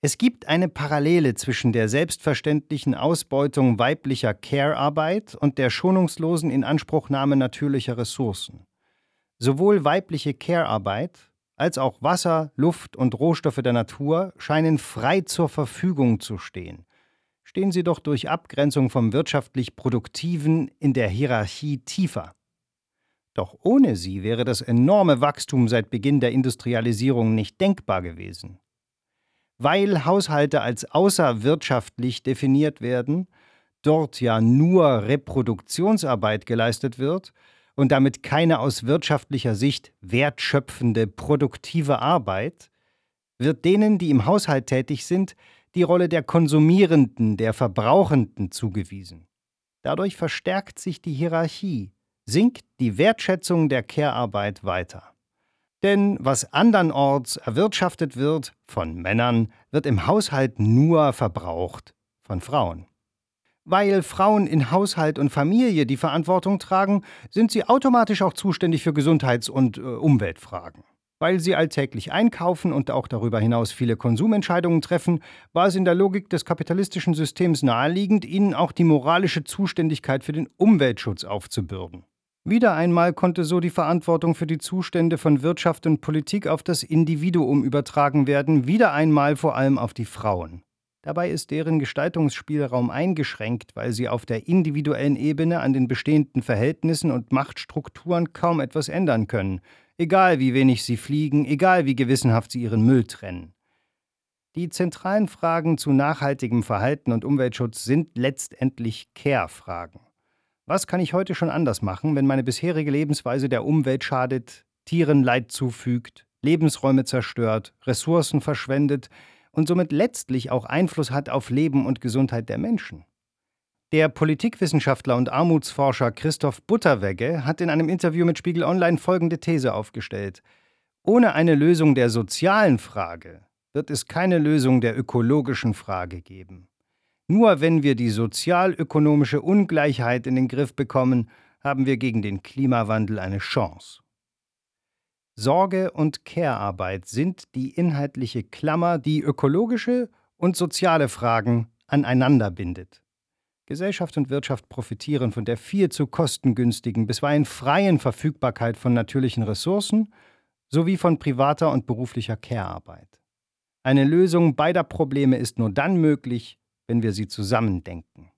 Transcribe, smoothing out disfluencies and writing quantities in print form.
Es gibt eine Parallele zwischen der selbstverständlichen Ausbeutung weiblicher Care-Arbeit und der schonungslosen Inanspruchnahme natürlicher Ressourcen. Sowohl weibliche Care-Arbeit als auch Wasser, Luft und Rohstoffe der Natur scheinen frei zur Verfügung zu stehen. Stehen sie doch durch Abgrenzung vom wirtschaftlich Produktiven in der Hierarchie tiefer. Doch ohne sie wäre das enorme Wachstum seit Beginn der Industrialisierung nicht denkbar gewesen. Weil Haushalte als außerwirtschaftlich definiert werden, dort ja nur Reproduktionsarbeit geleistet wird und damit keine aus wirtschaftlicher Sicht wertschöpfende, produktive Arbeit, wird denen, die im Haushalt tätig sind, die Rolle der Konsumierenden, der Verbrauchenden zugewiesen. Dadurch verstärkt sich die Hierarchie, sinkt die Wertschätzung der Care-Arbeit weiter. Denn was andernorts erwirtschaftet wird von Männern, wird im Haushalt nur verbraucht von Frauen. Weil Frauen in Haushalt und Familie die Verantwortung tragen, sind sie automatisch auch zuständig für Gesundheits- und Umweltfragen. Weil sie alltäglich einkaufen und auch darüber hinaus viele Konsumentscheidungen treffen, war es in der Logik des kapitalistischen Systems naheliegend, ihnen auch die moralische Zuständigkeit für den Umweltschutz aufzubürden. Wieder einmal konnte so die Verantwortung für die Zustände von Wirtschaft und Politik auf das Individuum übertragen werden, wieder einmal vor allem auf die Frauen. Dabei ist deren Gestaltungsspielraum eingeschränkt, weil sie auf der individuellen Ebene an den bestehenden Verhältnissen und Machtstrukturen kaum etwas ändern können, egal wie wenig sie fliegen, egal wie gewissenhaft sie ihren Müll trennen. Die zentralen Fragen zu nachhaltigem Verhalten und Umweltschutz sind letztendlich Care-Fragen. Was kann ich heute schon anders machen, wenn meine bisherige Lebensweise der Umwelt schadet, Tieren Leid zufügt, Lebensräume zerstört, Ressourcen verschwendet und somit letztlich auch Einfluss hat auf Leben und Gesundheit der Menschen? Der Politikwissenschaftler und Armutsforscher Christoph Butterwegge hat in einem Interview mit Spiegel Online folgende These aufgestellt: Ohne eine Lösung der sozialen Frage wird es keine Lösung der ökologischen Frage geben. Nur wenn wir die sozial-ökonomische Ungleichheit in den Griff bekommen, haben wir gegen den Klimawandel eine Chance. Sorge und Care-Arbeit sind die inhaltliche Klammer, die ökologische und soziale Fragen aneinander bindet. Gesellschaft und Wirtschaft profitieren von der viel zu kostengünstigen, bisweilen freien Verfügbarkeit von natürlichen Ressourcen sowie von privater und beruflicher Care-Arbeit. Eine Lösung beider Probleme ist nur dann möglich, wenn wir sie zusammen denken.